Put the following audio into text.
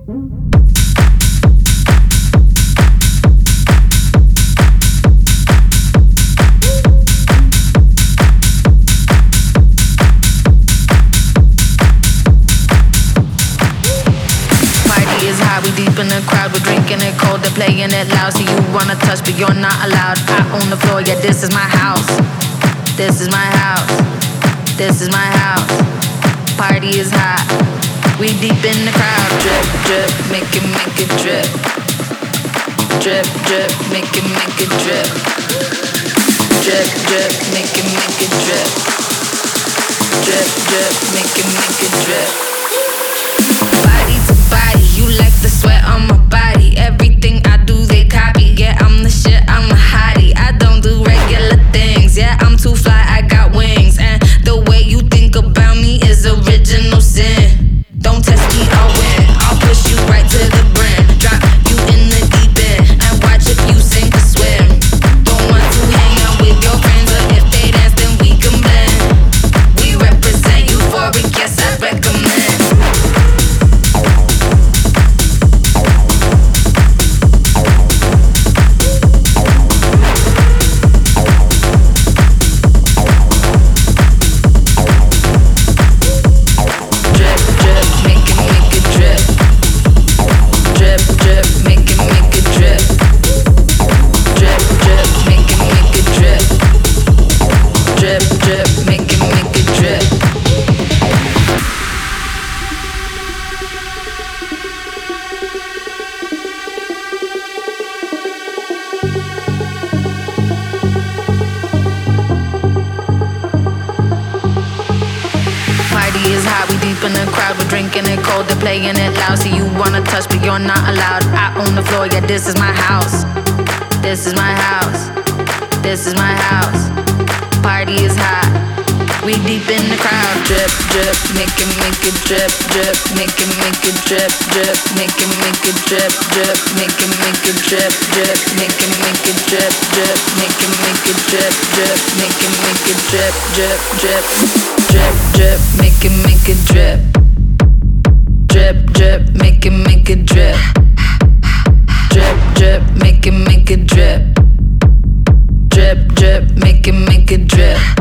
We deep in the crowd, we're drinking it cold, they're playing it loud. So you wanna touch, but you're not allowed. I own the floor, yeah, this is my house. This is my house. This is my house. Party is hot. We deep in the crowd. Drip, drip, make it drip. Drip, drip, make it drip. Drip, drip, make it drip. Drip, drip, make it drip. Body to body, you like the sweat on my body. Everything I do, they copy. Yeah, I'm the shit, I'm a hottie. I don't do regular things. Yeah, I'm too fly, I got wings. And the way you think about me is original sin. Don't test me, I'll win. I'll push you right to the brim. Drop you in the deep end and watch if you sink or swim. Don't want to hang out with your friends, or if they dance, then we can blend. We represent euphoric, yes, I recommend. Is hot, we deep in the crowd, we're drinking it cold, they're playing it loud. So you wanna touch, but you're not allowed. I own the floor, yeah, this is my house. This is my house. This is my house. Party is hot. We deep in the crowd. Drip, drip, make it drip, drip, make it drip, drip, make it drip, drip, make it drip, drip, make it drip, drip, make it drip, drip, make it drip, drip, drip, drip, drip, make it drip, drip, drip, make it drip, drip, drip, make it drip, drip, drip, make it drip.